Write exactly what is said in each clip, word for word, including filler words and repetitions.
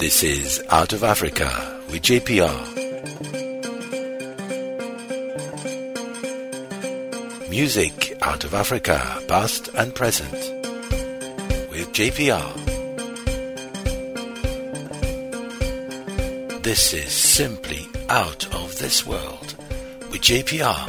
This is Out of Africa with J P R. Music out of Africa, past and present, with J P R. This is simply Out of This World with J P R.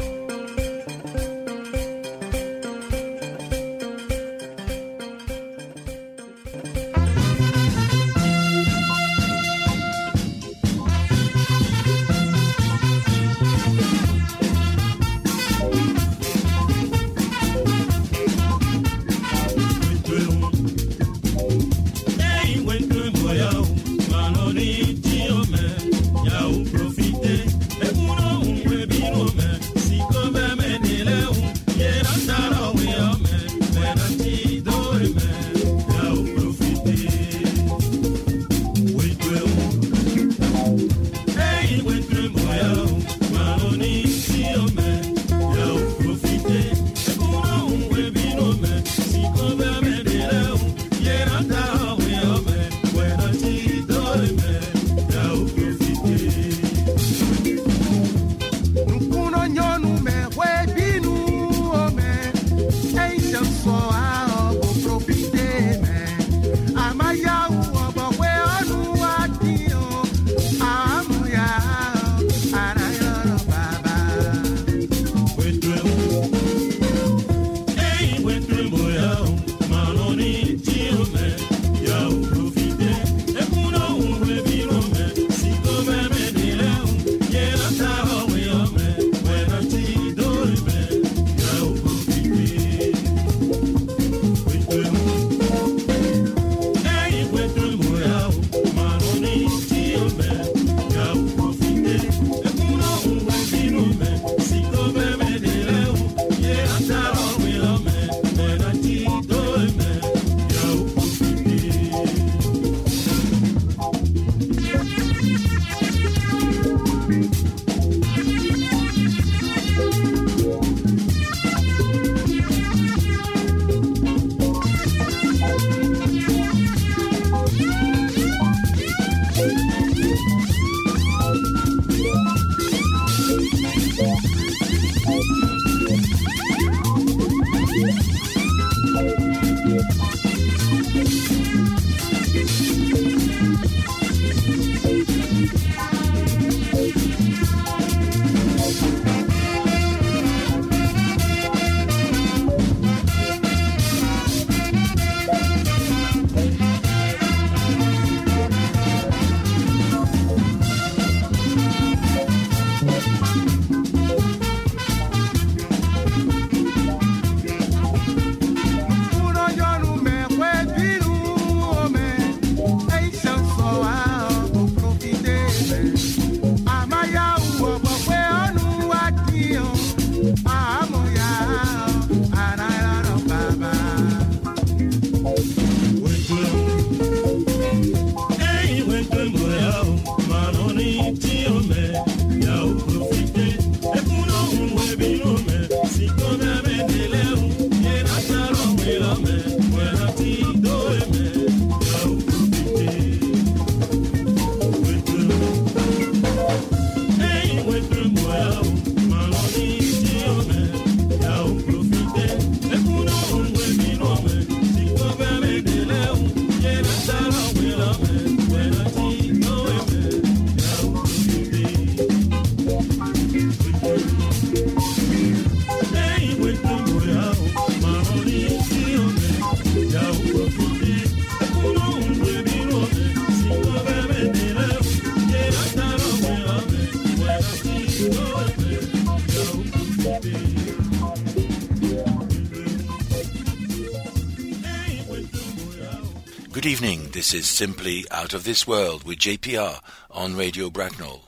Good evening, this is Simply Out of This World with J P R on Radio Bracknell.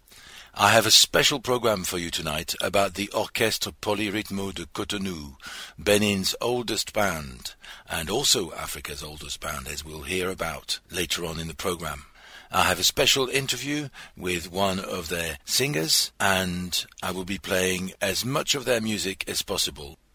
I have a special program for you tonight about the Orchestre Polyrythmo de Cotonou, Benin's oldest band, and also Africa's oldest band, as we'll hear about later on in the program. I have a special interview with one of their singers, and I will be playing as much of their music as possible.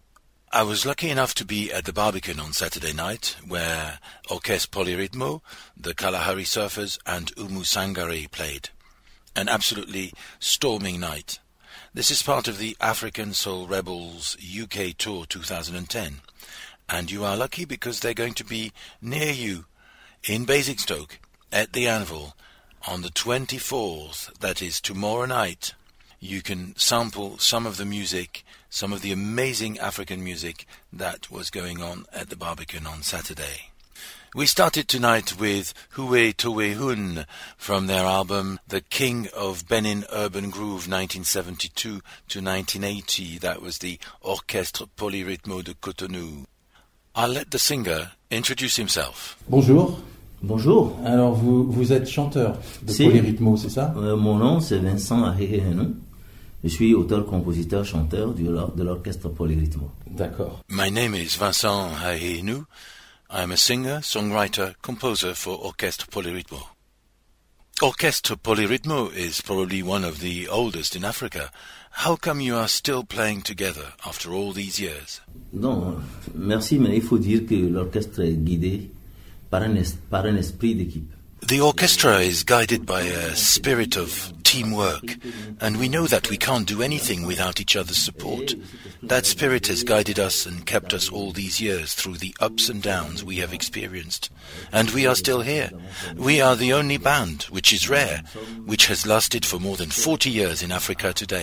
I was lucky enough to be at the Barbican on Saturday night, where Orchestre Polyrythmo, the Kalahari Surfers, and Umu Sangare played. An absolutely storming night. This is part of the African Soul Rebels U K Tour two thousand ten, and you are lucky because they're going to be near you in Basingstoke at the Anvil on the twenty-fourth, that is tomorrow night. You can sample some of the music, some of the amazing African music that was going on at the Barbican on Saturday. We started tonight with Huwe Towe Hun from their album The King of Benin Urban Groove nineteen seventy-two to nineteen eighty. That was the Orchestre Polyrythmo de Cotonou. I'll let the singer introduce himself. Bonjour. Bonjour. Alors vous, vous êtes chanteur de si. Polyrythmo, c'est ça? euh, Mon nom c'est Vincent Ahehenou. Je suis auteur, compositeur, chanteur du, de l'Orchestre Polyrythmo. D'accord. My name is Vincent Ahehenou. I am a singer, songwriter, composer for Orchestre Polyrythmo. Orchestre Polyrythmo is probably one of the oldest in Africa. How come you are still playing together after all these years? Non, merci, mais il faut dire que l'orchestre est guidé par un, es, par un esprit d'équipe. The orchestra is guided by a spirit of teamwork, and we know that we can't do anything without each other's support. That spirit has guided us and kept us all these years through the ups and downs we have experienced. And we are still here. We are the only band, which is rare, which has lasted for more than forty years in Africa today.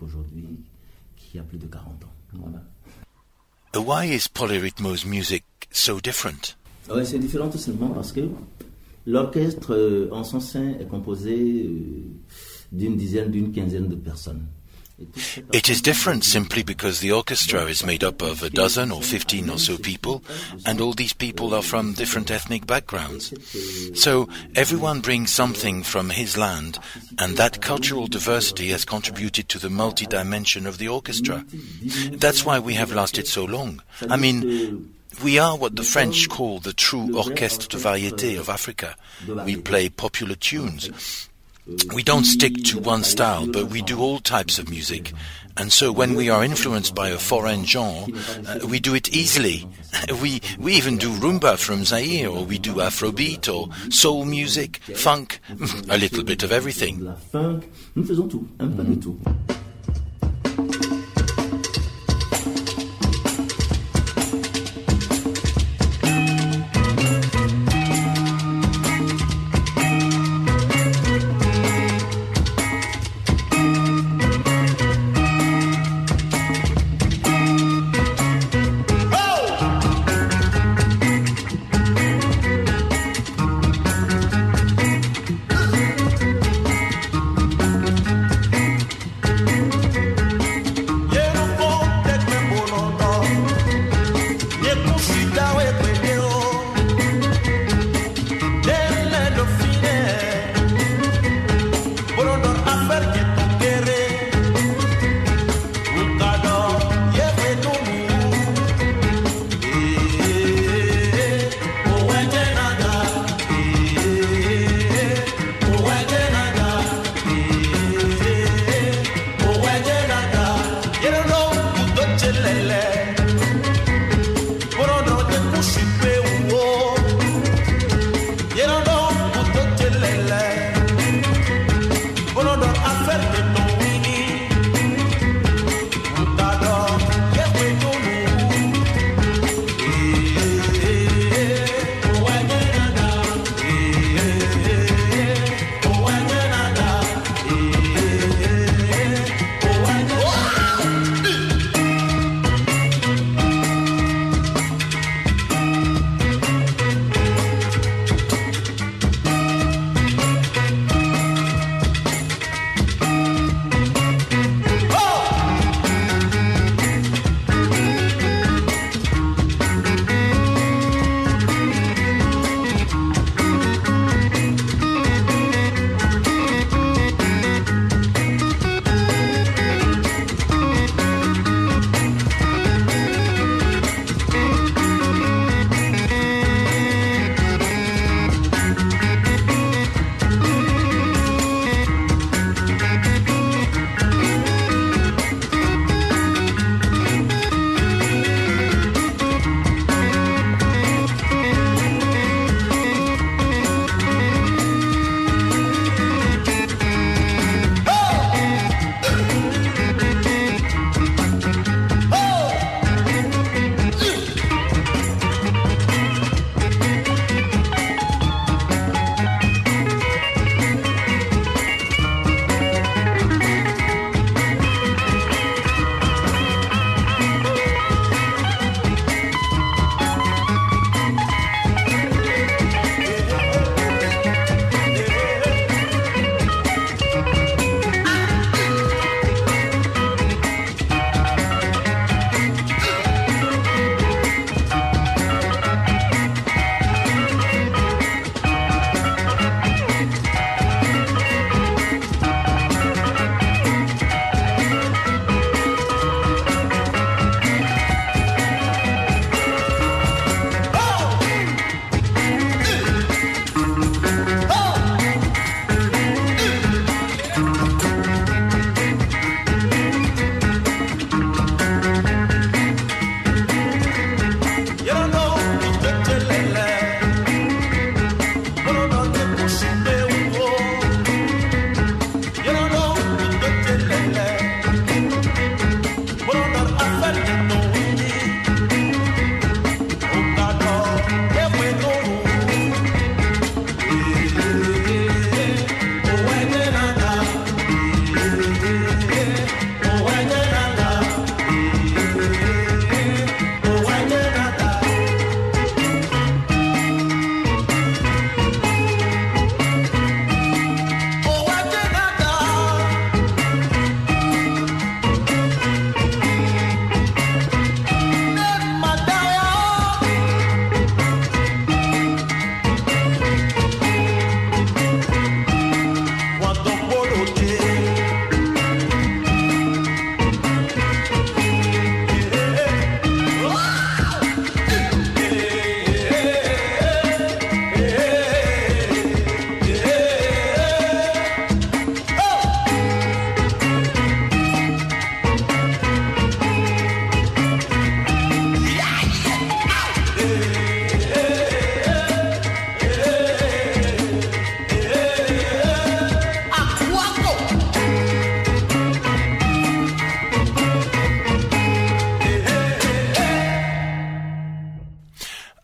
Why is Polyrythmo's music so different? Ouais, c'est différent tout simplement parce que l'orchestre euh, en son sein est composé euh, d'une dizaine, d'une quinzaine de personnes. It is different simply because the orchestra is made up of a dozen or fifteen or so people, and all these people are from different ethnic backgrounds. So everyone brings something from his land, and that cultural diversity has contributed to the multi-dimension of the orchestra. That's why we have lasted so long. I mean, we are what the French call the true orchestre de variété of Africa. We play popular tunes. We don't stick to one style, but we do all types of music. And so when we are influenced by a foreign genre, uh, we do it easily. We we even do rumba from Zaire, or we do Afrobeat, or soul music, funk, a little bit of everything. La funk, nous faisons tout, un peu de tout.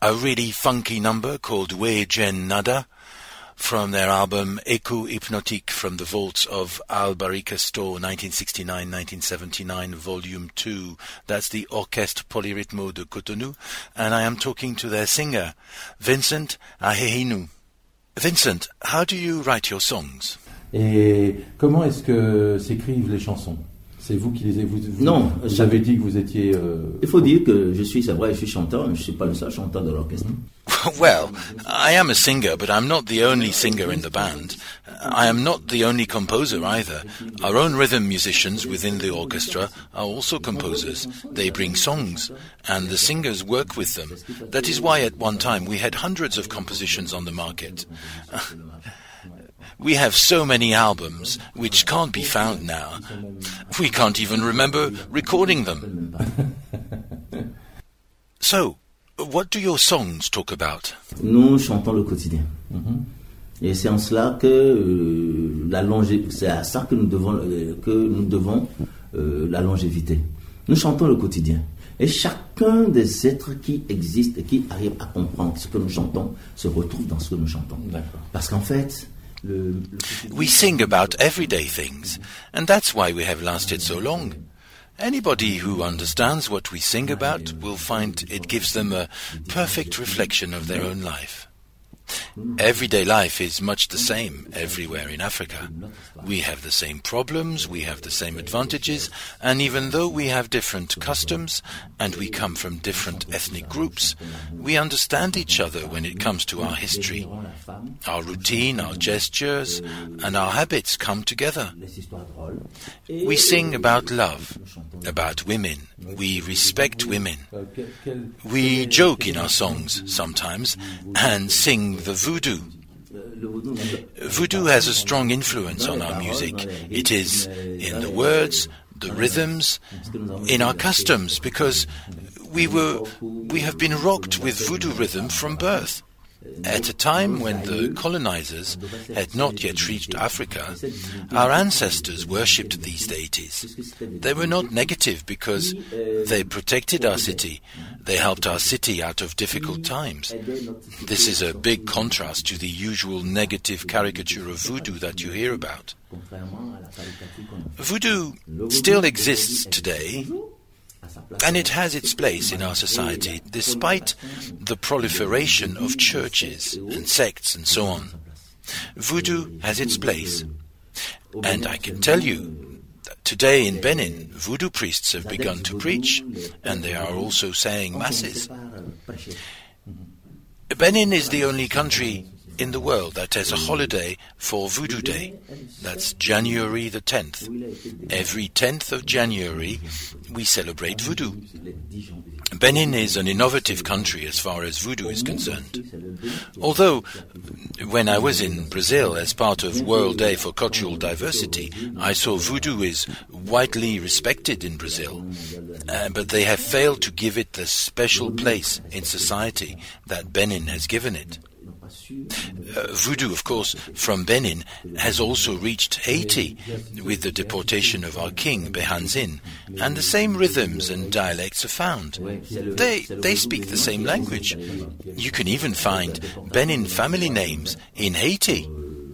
a really funky number called We Jen Nada from their album Écho Hypnotique from the vaults of Al-Barika Store nineteen sixty-nine nineteen seventy-nine Volume two. That's the Orchestre Polyrythmo de Cotonou, and I am talking to their singer, Vincent Ahehinu. Vincent, how do you write your songs? Et comment est-ce que s'écrivent les chansons? C'est vous qui les avez... Vous, vous, non. Vous avez dit que vous étiez... Euh... Il faut dire que je suis, c'est vrai, je suis chanteur, mais je ne suis pas le seul chanteur de l'orchestre. Well, I am a singer, but I'm not the only singer in the band. I am not the only composer either. Our own rhythm musicians within the orchestra are also composers. They bring songs, and the singers work with them. That is why at one time we had hundreds of compositions on the market. We have so many albums which can't be found now. We can't even remember recording them. So, what do your songs talk about? Nous chantons le quotidien. Mm-hmm. Et c'est en cela que euh, la longé- c'est à ça que nous devons, euh, que nous devons euh, la longévité. Nous chantons le quotidien. Et chacun des êtres qui existent et qui arrivent à comprendre ce que nous chantons se retrouve dans ce que nous chantons. D'accord. Parce qu'en fait, le, le We sing about everyday things, and that's why we have lasted so long. Anybody who understands what we sing about will find it gives them a perfect reflection of their own life. Everyday life is much the same everywhere in Africa. We have the same problems, we have the same advantages, and even though we have different customs and we come from different ethnic groups, we understand each other when it comes to our history. Our routine, our gestures, and our habits come together. We sing about love, about women. We respect women. We joke in our songs sometimes and sing the voodoo. Voodoo has a strong influence on our music. It is in the words, the rhythms, in our customs, because we were we have been rocked with voodoo rhythm from birth. At a time when the colonizers had not yet reached Africa, our ancestors worshipped these deities. They were not negative because they protected our city. They helped our city out of difficult times. This is a big contrast to the usual negative caricature of voodoo that you hear about. Voodoo still exists today, and it has its place in our society, despite the proliferation of churches and sects and so on. Voodoo has its place. And I can tell you that today in Benin, voodoo priests have begun to preach, and they are also saying masses. Benin is the only country in the world that has a holiday for Voodoo Day. That's January the tenth. Every tenth of January, we celebrate Voodoo. Benin is an innovative country as far as Voodoo is concerned. Although, when I was in Brazil as part of World Day for Cultural Diversity, I saw Voodoo is widely respected in Brazil, uh, but they have failed to give it the special place in society that Benin has given it. Uh, voodoo, of course, from Benin has also reached Haiti with the deportation of our king, Behanzin, and the same rhythms and dialects are found. They, they speak the same language. You can even find Benin family names in Haiti.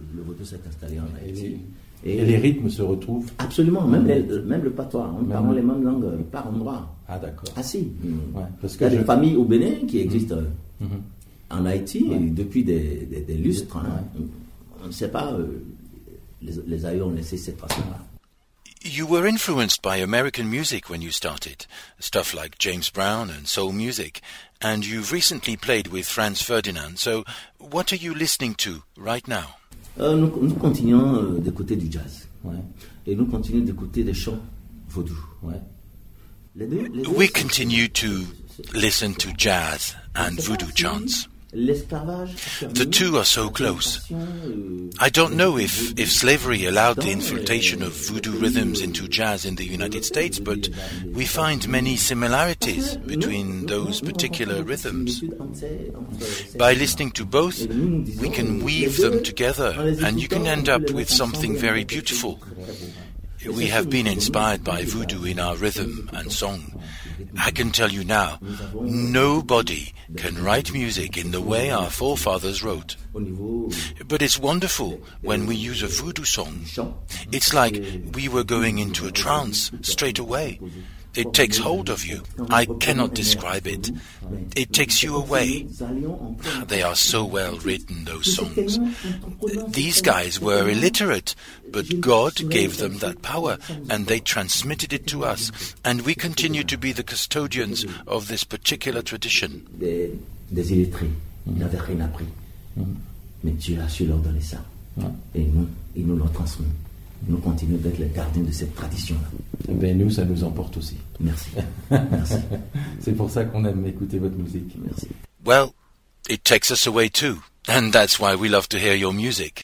Et les rythmes se retrouvent? Absolument, même, les, même le patois, on parle les mêmes langues par endroit. Ah d'accord. Ah si, ouais, parce il y a que des je... familles au Bénin qui existent mm-hmm. en Haïti ouais. depuis des, des, des lustres. Hein. Ouais. On ne sait pas, euh, les, les aïeux ont laissé cette façon-là. You were influenced by American music when you started, stuff like James Brown and soul music, and you've recently played with Franz Ferdinand, so what are you listening to right now? Euh, nous, nous continuons euh, d'écouter du jazz. Ouais. Et nous continuons d'écouter des chants vaudous. Ouais. Les deux, les deux, We continue to listen to jazz and voodoo chants. The two are so close. I don't know if, if slavery allowed the infiltration of voodoo rhythms into jazz in the United States, but we find many similarities between those particular rhythms. By listening to both, we can weave them together, and you can end up with something very beautiful. We have been inspired by voodoo in our rhythm and song, I can tell you now, nobody can write music in the way our forefathers wrote. But it's wonderful when we use a voodoo song. It's like we were going into a trance straight away. It takes hold of you. I cannot describe it. It takes you away. They are so well written, those songs. These guys were illiterate, but God gave them that power, and they transmitted it to us. And we continue to be the custodians of this particular tradition. Des, des illettrés, ils n'avaient rien appris. Mais Dieu a su leur donner ça. Et nous, il nous l'a transmis. Nous continuons d'être les gardiens de cette tradition-là. Eh bien, nous, ça nous emporte aussi. Merci. Merci. C'est pour ça qu'on aime écouter votre musique. Merci. Well, it takes us away too. And that's why we love to hear your music.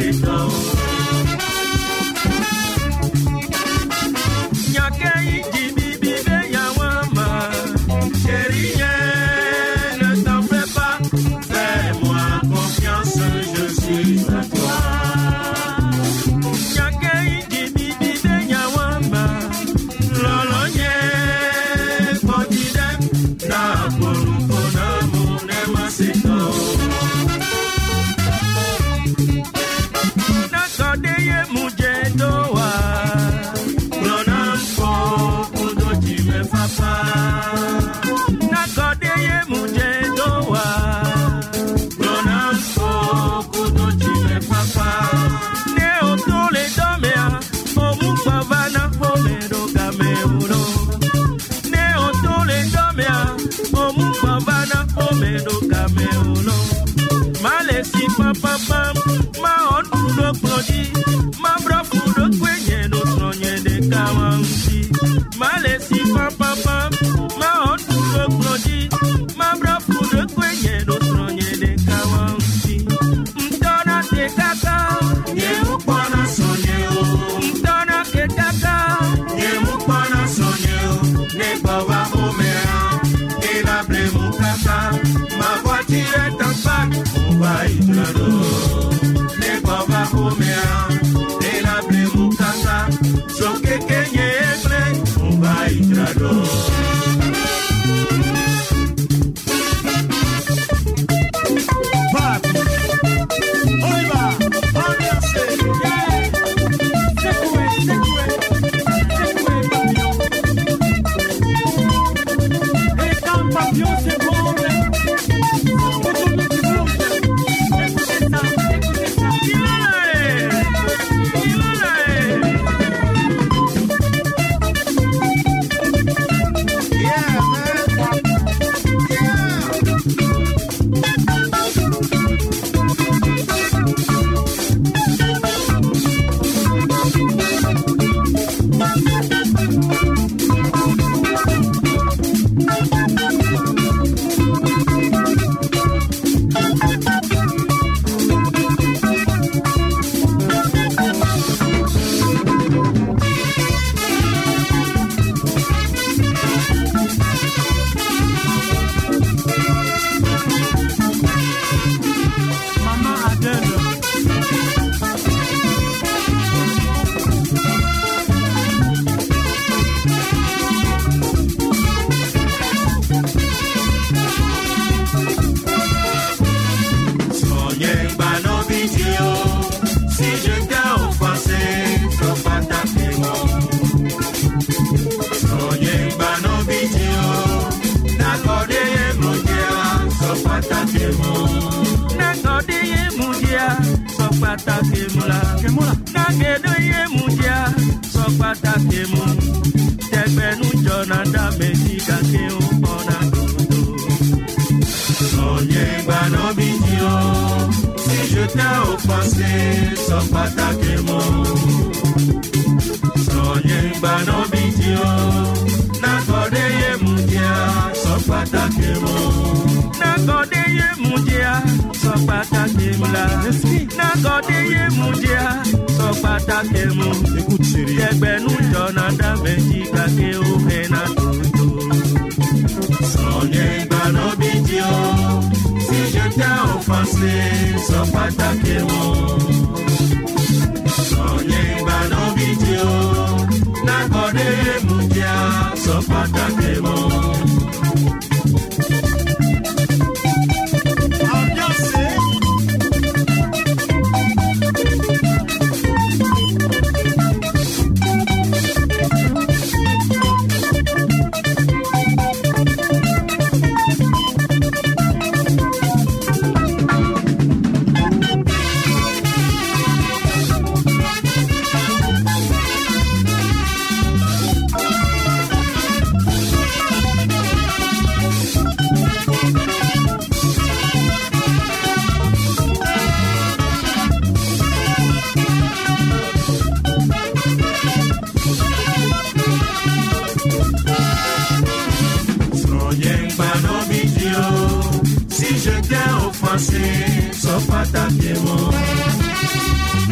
Si je t'ai offensé, sauf attaquer moi.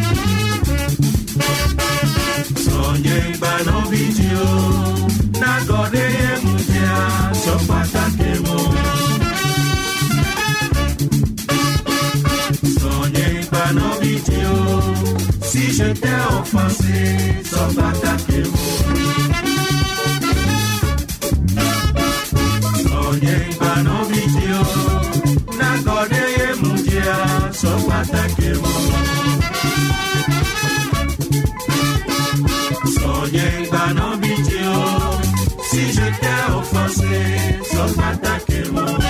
Banobitio, si je t'ai offensé, sans m'attaquer. Soye Banobitio, Nagode ye Mudia, sans m'attaquer. Soye Banobitio, si je t'ai offensé, sans m'attaquer.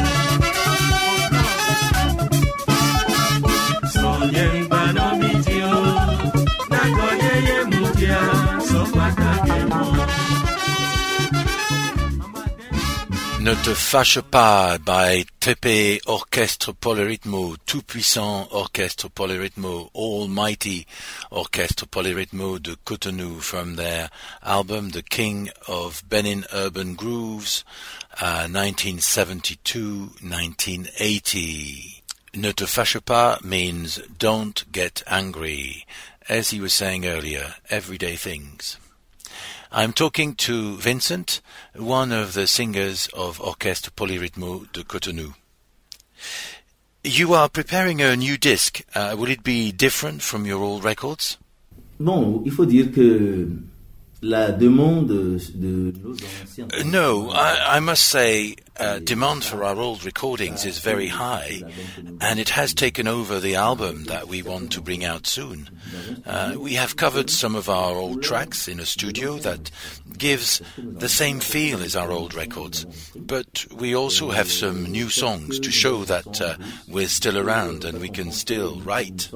Ne te fâche pas by Tepe Orchestre Polyrythmo, tout-puissant orchestre Polyrythmo, almighty orchestre Polyrythmo de Cotonou from their album The King of Benin Urban Grooves, uh, nineteen seventy-two to nineteen eighty. Ne te fâche pas means don't get angry. As he was saying earlier, everyday things. I'm talking to Vincent, one of the singers of Orchestre Polyrythmo de Cotonou. You are preparing a new disc. Uh, will it be different from your old records? Bon, il faut dire que la demande de nos anciens... Uh, no, I, I must say uh, demand for our old recordings is very high, and it has taken over the album that we want to bring out soon. Uh, we have covered some of our old tracks in a studio that gives the same feel as our old records, but we also have some new songs to show that uh, we're still around and we can still write.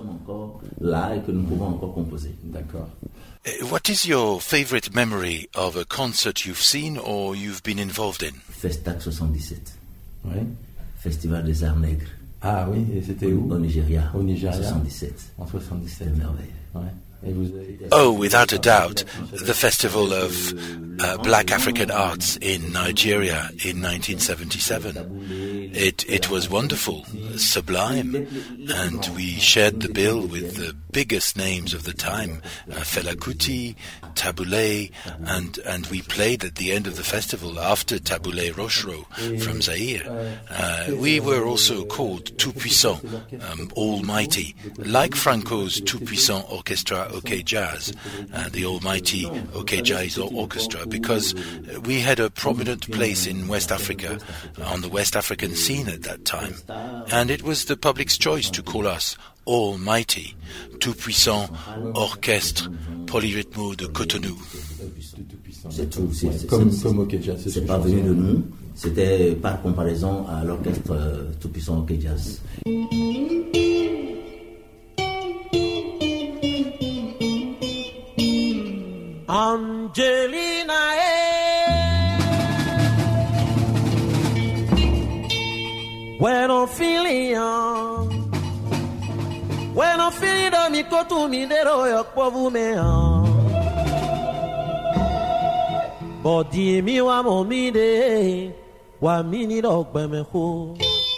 D'accord. What is your favorite memory of a concert you've seen or you've been involved in? Festac soixante-dix-sept. Oui. Festival des Arts Nègres. Ah oui, et c'était où? Au Nigeria. Au Nigeria. En soixante-dix-sept. En soixante-dix-sept. C'est merveilleux. Ouais. Et vous avez... Oh, without a doubt, the Festival of uh, Black African Arts in Nigeria in nineteen seventy-seven. It it was wonderful, sublime, and we shared the bill with the biggest names of the time, uh, Fela Kuti, Taboulé, and and we played at the end of the festival after Taboulé Rochereau from Zaire. Uh, we were also called Tout-Puissant, um, Almighty, like Franco's Tout-Puissant Orchestra OK Jazz, uh, the Almighty OK Jazz Orchestra, because we had a prominent place in West Africa, on the West African scene at that time, and it was the public's choice to call us Almighty, Tout-Puissant Orchestre Polyrythmo de Cotonou. C'est tout. C'est, c'est, Comme, c'est, comme OK Jazz. C'est, c'est pas venu de nous, c'était par comparaison à l'orchestre euh, Tout-Puissant OK Jazz. Angelina, eh. When I'm feeling young, when I'm feeling that me go to me, they don't yok povu me young. Body me wa mo mi de, wa mi ni dog be me ho.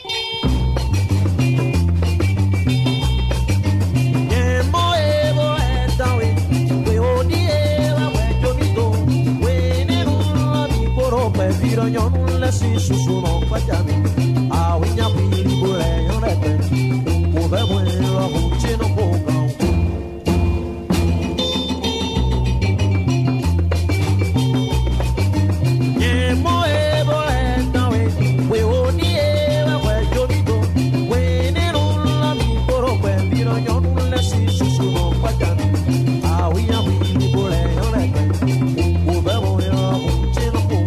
Viro yo non le si su su non facciami a uña pili pure yo ne pe u be bueno a buche no poca ye mo e bo e ta we we o ni e wa we yo mi do we ne non la mi poro pe viro yo non le si su su non facciami a uña pili pure yo ne pe u be bueno a buche no poca.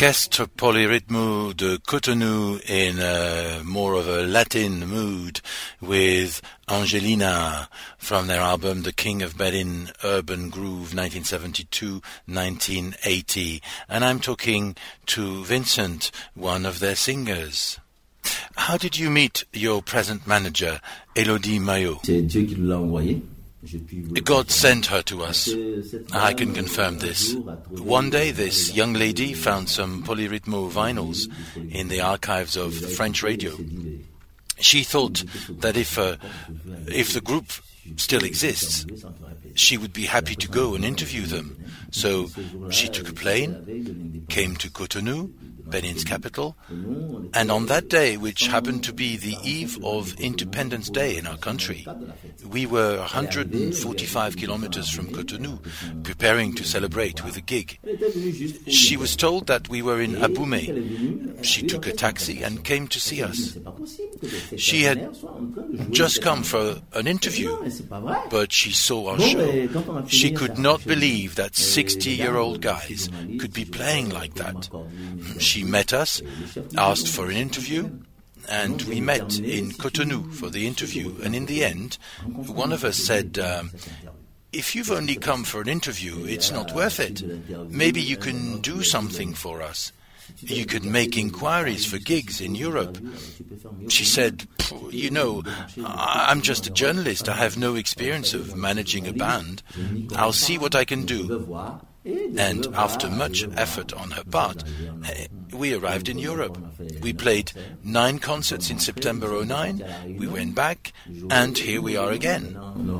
Orchestre Polyrythmo de Cotonou in a more of a Latin mood with Angelina from their album The King of Berlin Urban Groove nineteen seventy-two to nineteen eighty. And I'm talking to Vincent, one of their singers. How did you meet your present manager, Elodie Maillot? C'est Dieu qui nous l'a envoyé. God sent her to us. I can confirm this. One day this young lady found some Polyrythmo vinyls in the archives of French radio. She thought that if uh, if the group still exists, she would be happy to go and interview them. So she took a plane, came to Cotonou, Benin's capital, and on that day, which happened to be the eve of Independence Day in our country, we were one hundred forty-five kilometers from Cotonou, preparing to celebrate with a gig. She was told that we were in Abomey. She took a taxi and came to see us. She had just come for an interview, but she saw our show. She could not believe that sixty-year-old guys could be playing like that. She met us, asked for an interview, and we met in Cotonou for the interview. And in the end, one of us said, um, if you've only come for an interview, it's not worth it. Maybe you can do something for us. You could make inquiries for gigs in Europe. She said, you know, I'm just a journalist. I have no experience of managing a band. I'll see what I can do. And after much effort on her part, we arrived in Europe. We played nine concerts in September oh nine, we went back, and here we are again.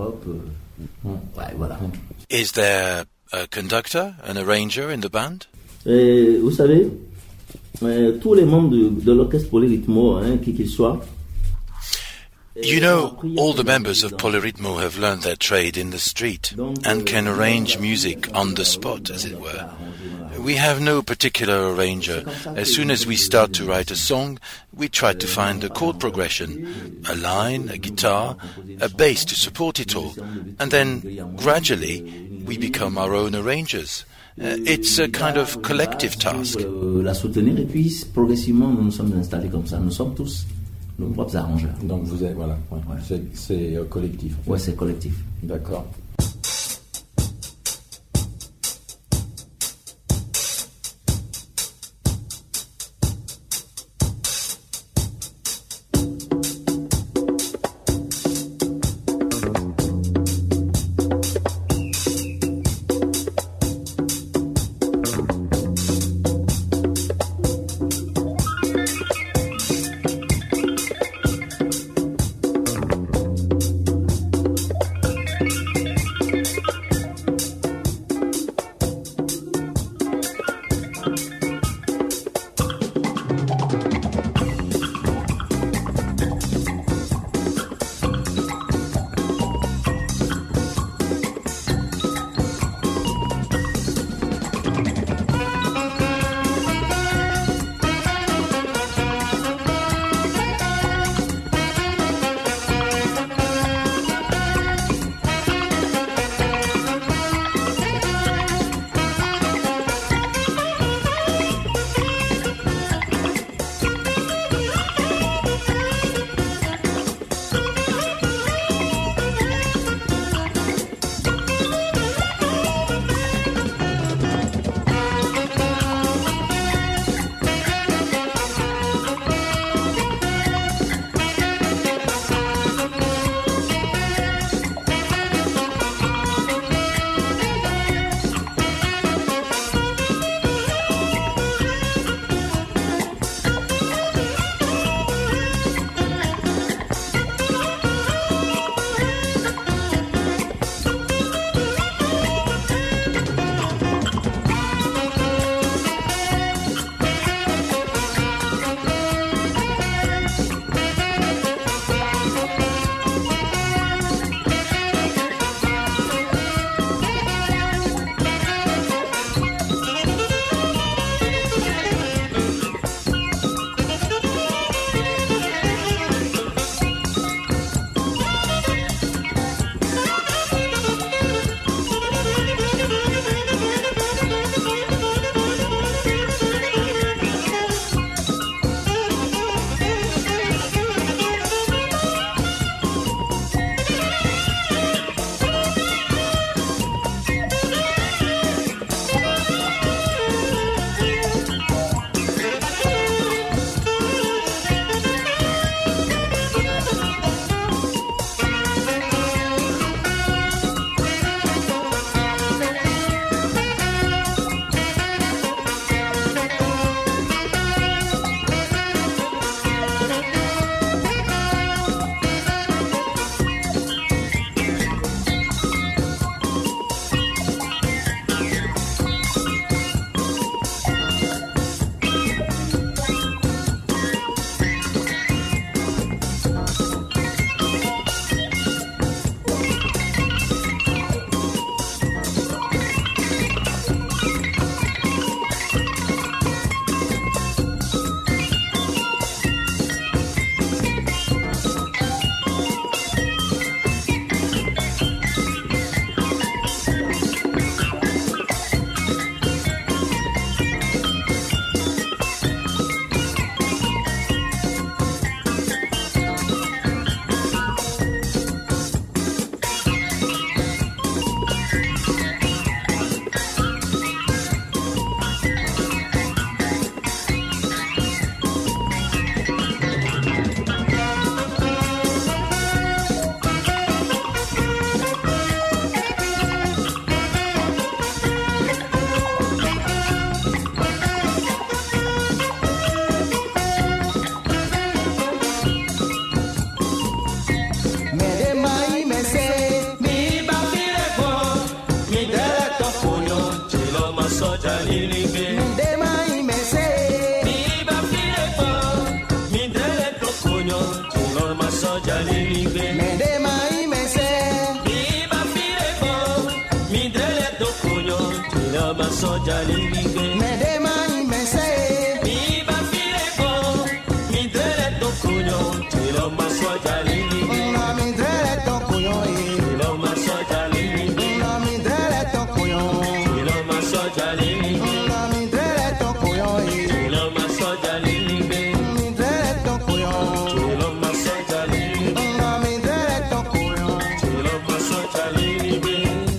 Is there a conductor, an arranger in the band? Euh, vous savez, euh, tous les membres de, de l'orchestre Polyrythmo, hein, qui qu'ils soient, you know, all the members of Polyrythmo have learned their trade in the street and can arrange music on the spot, as it were. We have no particular arranger. As soon as we start to write a song, we try to find a chord progression, a line, a guitar, a bass to support it all, and then gradually we become our own arrangers. Uh, it's a kind of collective task. La soutenir et puis progressivement nous nous sommes installés comme ça. Nous sommes tous nos propres arrangeurs. Donc vous êtes, voilà, ouais. Ouais. C'est, c'est euh, collectif. Ouais, c'est collectif. D'accord. lo maso jali be Me de mai me se mi ba fire ko mi dele to kunyo lo maso jali be Me de mai me se mi ba fire ko mi dele to kunyo lo maso jali be Una mi drele to kuyo e lo maso jali be Una mi drele to kuyo lo maso jali be Una mi drele to kuyo e lo maso jali be Mi drele to kuyo lo maso jali be Una mi drele to kuyo lo maso jali be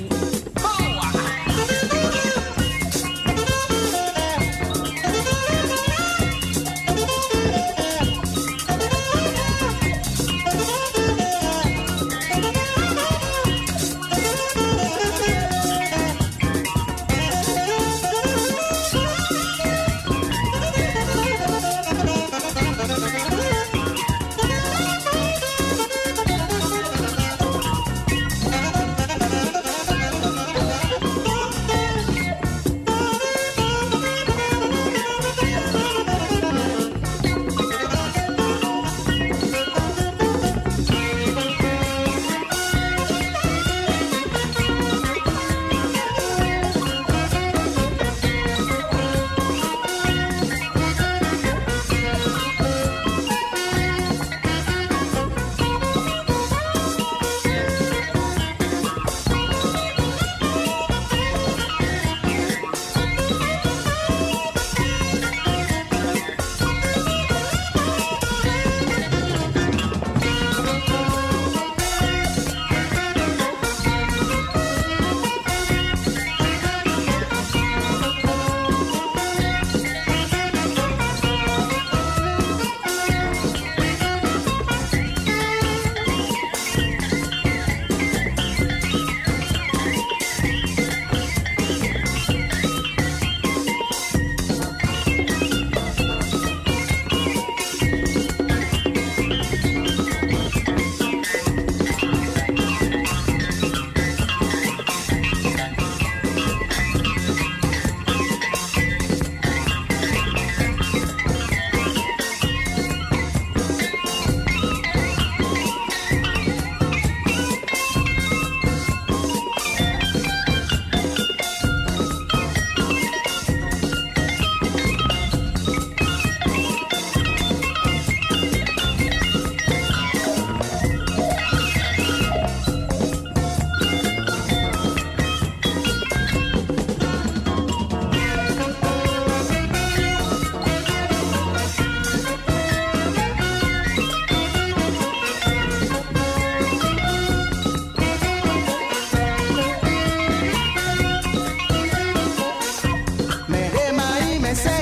Me de mai me se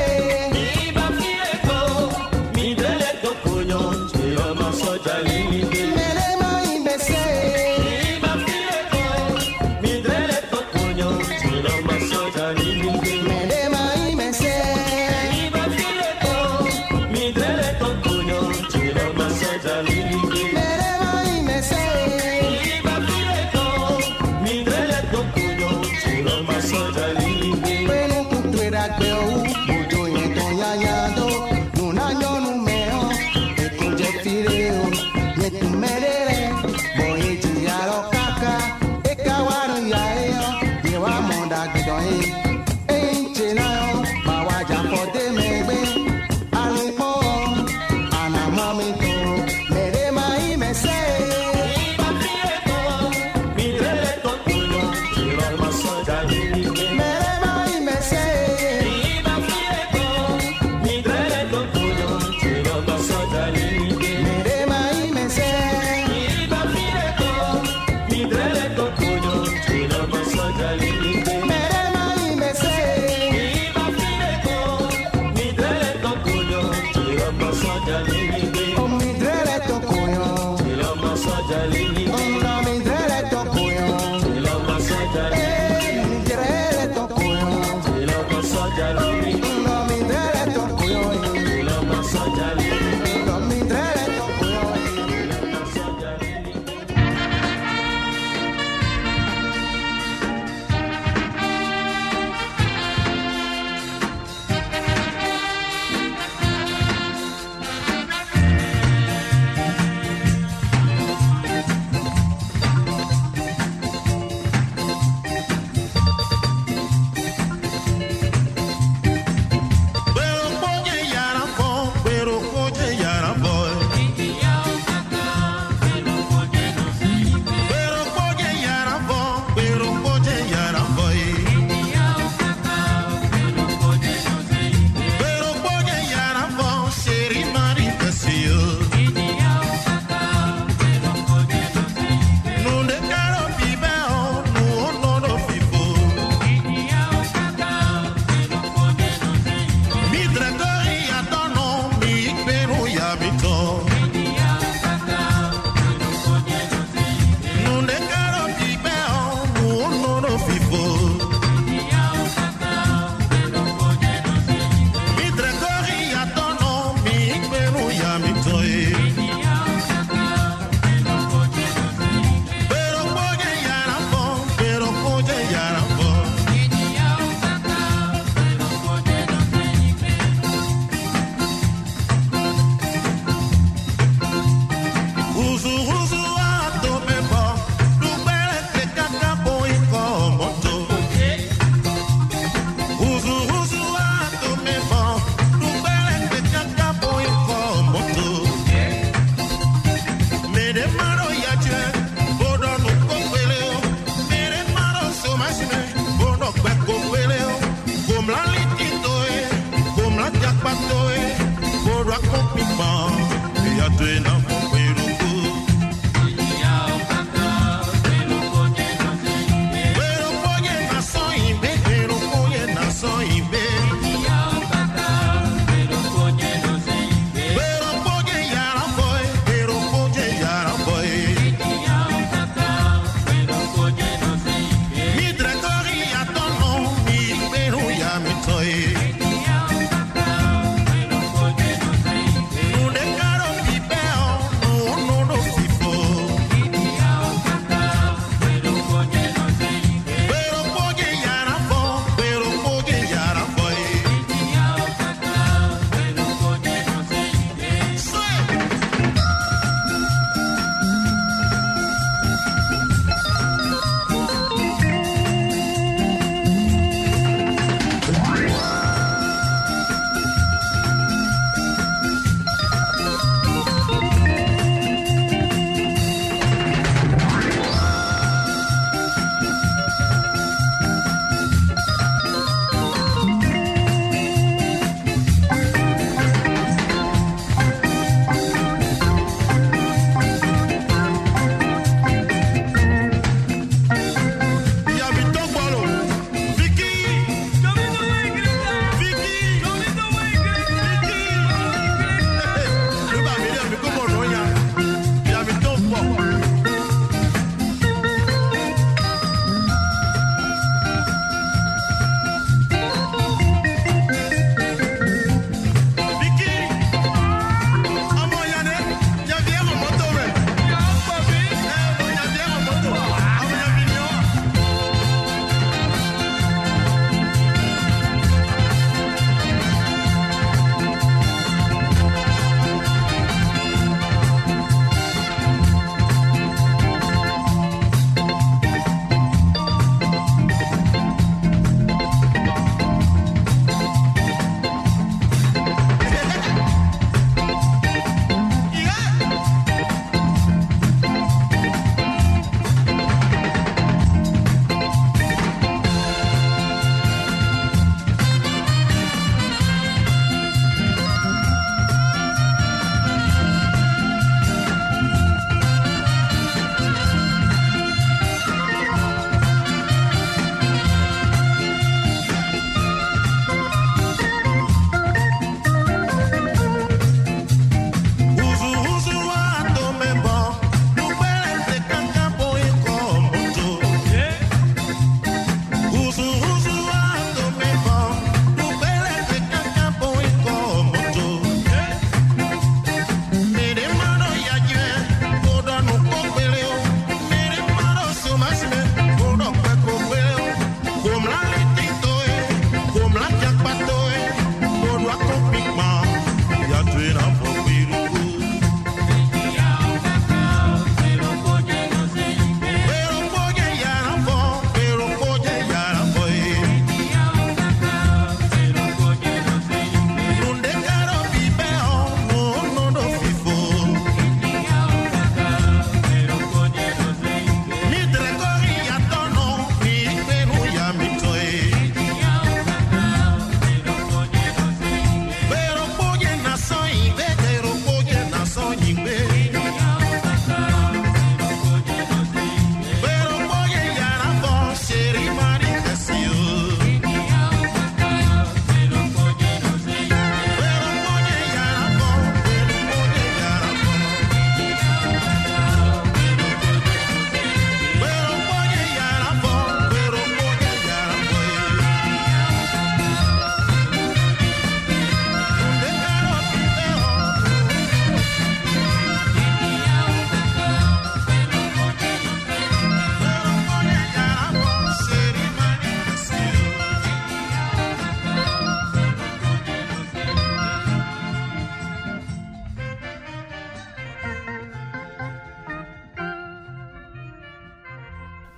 mi ba fire ko mi dele to kunyo lo maso jali be Me de mai me se mi ba fire ko mi dele to kunyo lo maso jali be Me de mai me se mi ba fire ko mi dele to kunyo lo maso jali be Me de mai me se mi ba fire ko mi dele to kunyo lo maso jali be Penu kutuera gbe o Ojo yen ton ya ya do Nuna nyonu me o Ekun je fire o Yetun me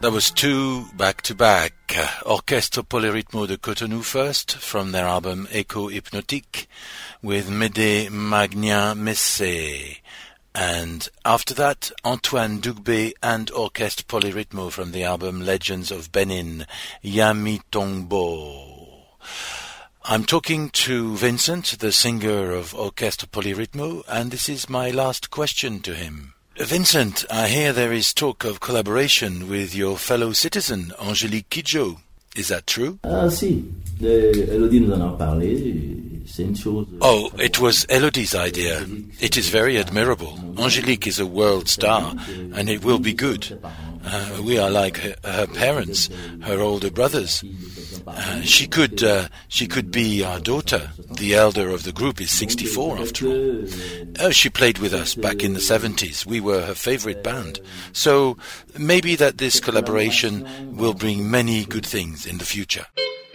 That was two back-to-back. Orchestre Polyrythmo de Cotonou first, from their album Echo Hypnotique, with Médée Magnin Messé. And after that, Antoine Dugbe and Orchestre Polyrythmo from the album Legends of Benin, Yami Tongbo. I'm talking to Vincent, the singer of Orchestre Polyrythmo, and this is my last question to him. Vincent, I hear there is talk of collaboration with your fellow citizen, Angélique Kidjo. Is that true? Ah si, Elodie nous en a parlé. C'est une chose. Oh, it was Elodie's idea. It is very admirable. Angélique is a world star, and it will be good. Uh, we are like her, her parents, her older brothers. Uh, she could uh, she could be our daughter. The elder of the group is sixty-four after all. Oh, she played with us back in the seventies. We were her favorite band. So maybe that this collaboration will bring many good things in the future.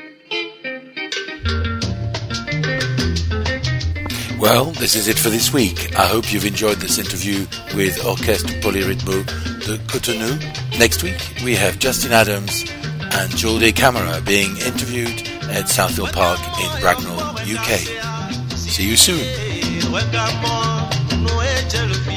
Well, this is it for this week. I hope you've enjoyed this interview with Orchestre Polyrythmo de Cotonou. Next week, we have Justin Adams and Joel De Camera being interviewed at Southhill Park in Bracknell, U K. See you soon.